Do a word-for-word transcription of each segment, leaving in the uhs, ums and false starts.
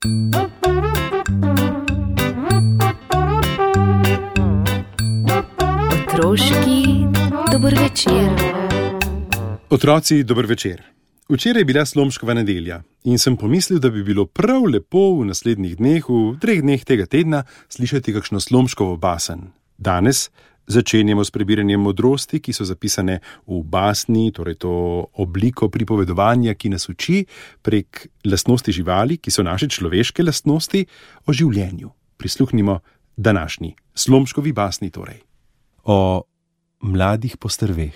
Otroški dober večer. Otroci, dober večer. Včeraj je bila Slomškova nedelja in sem pomislil, da bi bilo prav lepo v naslednjih dneh, v treh dneh tega tedna, slišati kakšno Slomškovo basen. Danes začenjamo s prebiranjem modrosti, ki so zapisane v basni, torej to obliko pripovedovanja, ki nas uči prek lastnosti živali, ki so naše človeške lastnosti, o življenju. Prisluhnimo današnji Slomškovi basni torej. O mladih postrveh.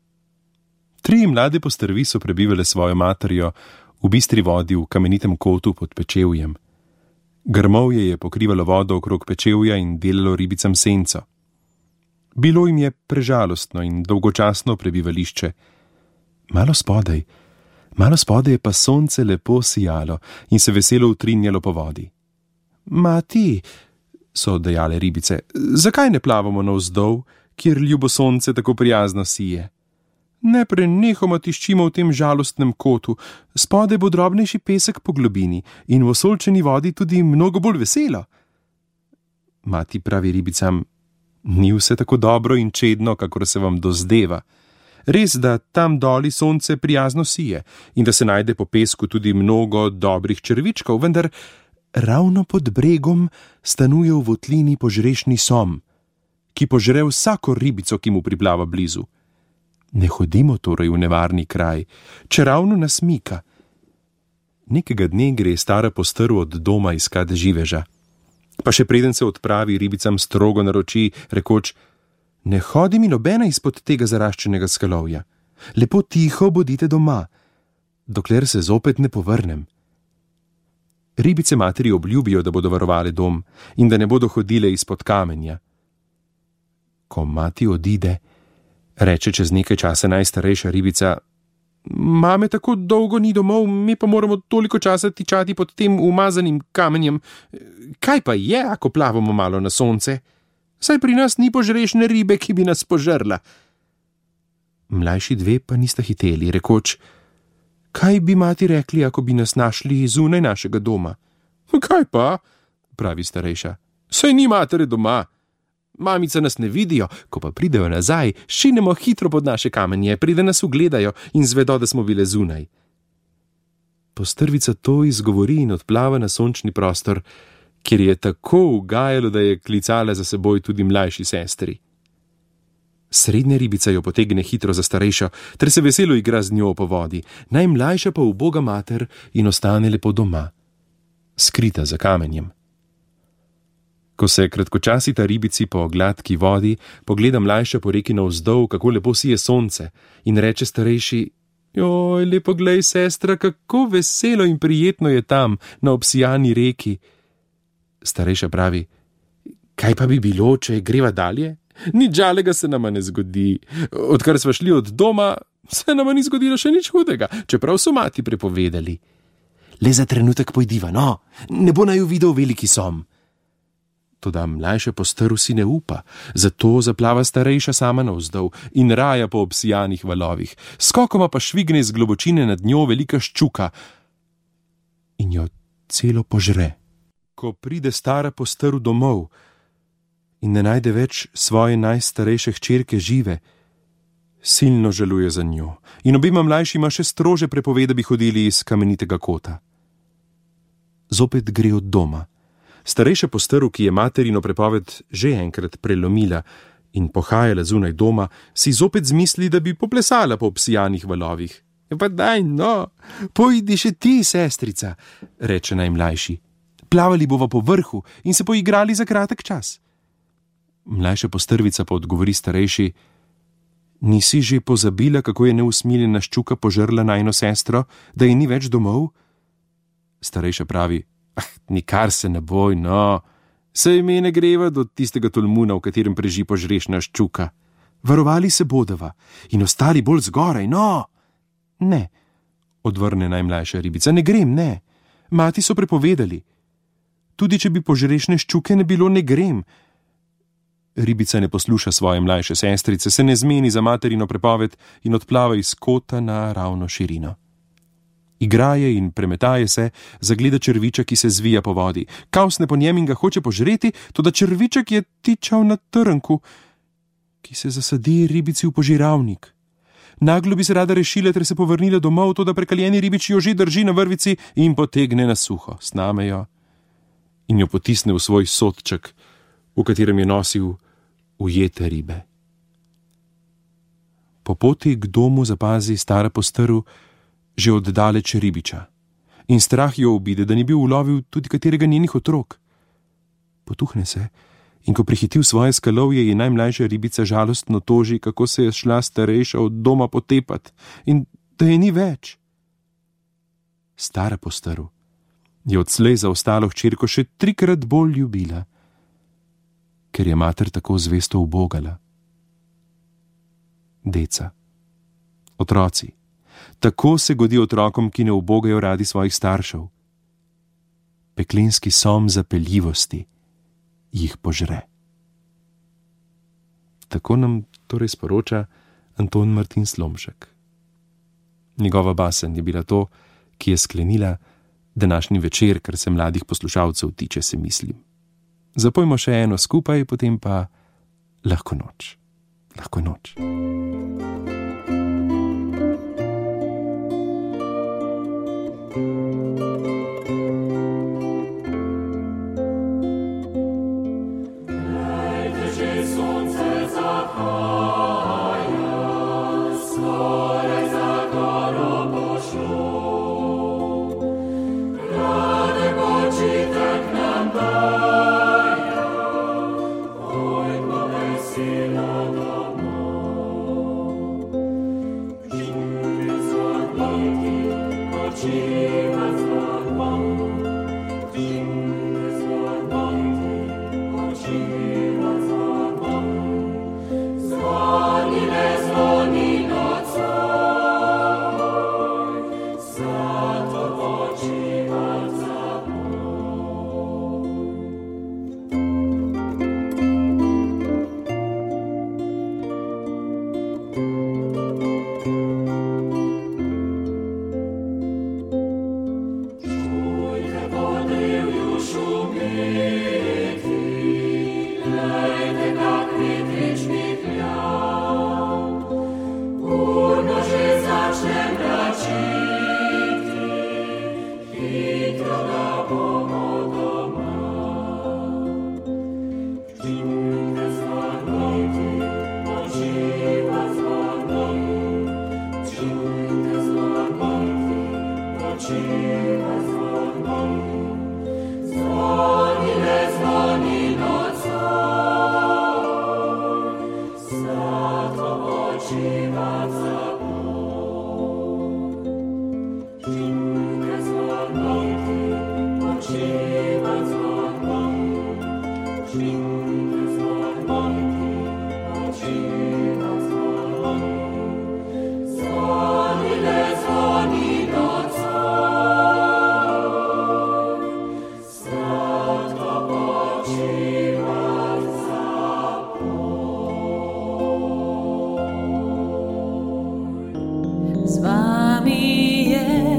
Tri mlade postrvi so prebivale svojo materjo v bistri vodi v kamenitem kotu pod pečevjem. Grmovje je pokrivalo vodo okrog pečevja in delalo ribicam senco. Bilo jim je prežalostno in dolgočasno prebivališče. Malo spodaj, malo spodaj je pa sonce lepo sijalo in se veselo utrinjalo po vodi. Mati, so dejale ribice, zakaj ne plavamo navzdol, kjer ljubo sonce tako prijazno sije? Ne prenehoma tiščimo v tem žalostnem kotu, spodaj bo drobnejši pesek po globini in v osolčeni vodi tudi mnogo bolj veselo. Mati pravi ribicam, ni vse tako dobro in čedno, kakor se vam dozdeva. Res, da tam doli sonce prijazno sije in da se najde po pesku tudi mnogo dobrih črvičkov, vendar ravno pod bregom stanuje v votlini požrešni som, ki požre vsako ribico, ki mu priplava blizu. Ne hodimo torej v nevarni kraj, če ravno nas mika. Nekega dne gre stara postrv od doma iskat živeža. Pa še preden se odpravi, ribicam strogo naroči, rekoč, ne hodi mi nobena izpod tega zaraščenega skalovja. Lepo tiho bodite doma, dokler se zopet ne povrnem. Ribice materi obljubijo, da bodo varovale dom in da ne bodo hodile izpod kamenja. Ko mati odide, reče čez nekaj časa najstarejša ribica, mame tako dolgo ni domov, mi pa moramo toliko časa tičati pod tem umazanim kamenjem. Kaj pa je, ako plavamo malo na sonce? Saj pri nas ni požrešne ribe, ki bi nas požrla. Mlajši dve pa nista hiteli, rekoč, kaj bi mati rekli, ako bi nas našli zunaj našega doma? Kaj pa, pravi starejša, saj ni matere doma. Mamice nas ne vidijo, ko pa pridejo nazaj, šinemo hitro pod naše kamenje, pride nas ugledajo in zvedo, da smo bile zunaj. Postrvica to izgovori in odplava na sončni prostor, kjer je tako ugajalo, da je klicala za seboj tudi mlajši sestri. Srednja ribica jo potegne hitro za starejšo, ter se veselo igra z njo po vodi, najmlajša pa uboga mater in ostane lepo doma, skrita za kamenjem. Ko se kratkočasita ribici po gladki vodi, pogleda mlajša po reki navzdol, kako lepo sije sonce, in reče starejši, joj, lepo glej, sestra, kako veselo in prijetno je tam, na obsijani reki. Starejša pravi, kaj pa bi bilo, če greva dalje? Nič žalega se nama ne zgodi. Odkar sva šli od doma, se nama ni zgodilo še nič hudega, čeprav so mati prepovedali. Le za trenutek pojdiva, no, ne bo naju videl veliki som. Toda mlajša postrv si ne upa, zato zaplava starejša sama navzdol in raja po obsijanih valovih. Skokoma pa švigne iz globočine nad njo velika ščuka in jo celo požre. Ko pride stara postrv domov in ne najde več svoje najstarejše hčerke žive, silno žaluje za njo in obima mlajšima še strože prepove, da bi hodili iz kamenitega kota. Zopet gre od doma. Starejša postrv, ki je materino prepoved že enkrat prelomila in pohajala zunaj doma, si zopet zmisli, da bi poplesala po obsijanih valovih. Pa daj, no, pojdi še ti, sestrica, reče najmlajši. Plavali bova po vrhu in se poigrali za kratek čas. Mlajša postrvica pa odgovori starejši, nisi že pozabila, kako je neusmiljena ščuka požrla najino sestro, da ji ni več domov? Starejša pravi, ah, nikar se ne boj, no, saj me ne greva do tistega tolmuna, v katerem preži požrešna ščuka. Varovali se bodava in ostali bolj zgoraj, no. Ne, odvrne najmlajša ribica, ne grem, ne. Mati so prepovedali. Tudi če bi požrešne ščuke ne bilo, ne grem. Ribica ne posluša svoje mlajše sestrice, se ne zmeni za materino prepoved in odplava iz kota na ravno širino. Igraje in premetaje se, zagleda črviča, ki se zvija po vodi. Kavsne po njem in ga hoče požreti, toda črviček je tičal na trnku, ki se zasadi ribici v požiravnik. Naglo bi se rada rešila, ter se povrnila domov, toda prekaljeni ribič jo že drži na vrvici in potegne na suho. Sname jo in jo potisne v svoj sodček, v katerem je nosil ujete ribe. Po poti k domu zapazi stara postrv že oddaleč ribiča in strah jo obide, da ni bil ulovil tudi katerega njenih otrok. Potuhne se in ko prihiti v svoje skalovje, je najmlajša ribica žalostno toži, kako se je šla starejša od doma potepat in da je ni več. Stara postrv je odslej za ostalo hčerko še trikrat bolj ljubila, ker je mater tako zvesto ubogala. Deca, otroci, tako se godi otrokom, ki ne ubogajo radi svojih staršev. Peklenski som zapeljivosti jih požre. Tako nam torej sporoča Anton Martin Slomšek. Njegova basen je bila to, ki je sklenila današnji večer, kar se mladih poslušalcev tiče, se mislim. Zapojmo še eno skupaj, potem pa lahko noč. Lahko noč.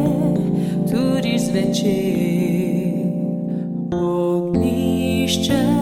Večer, ognišče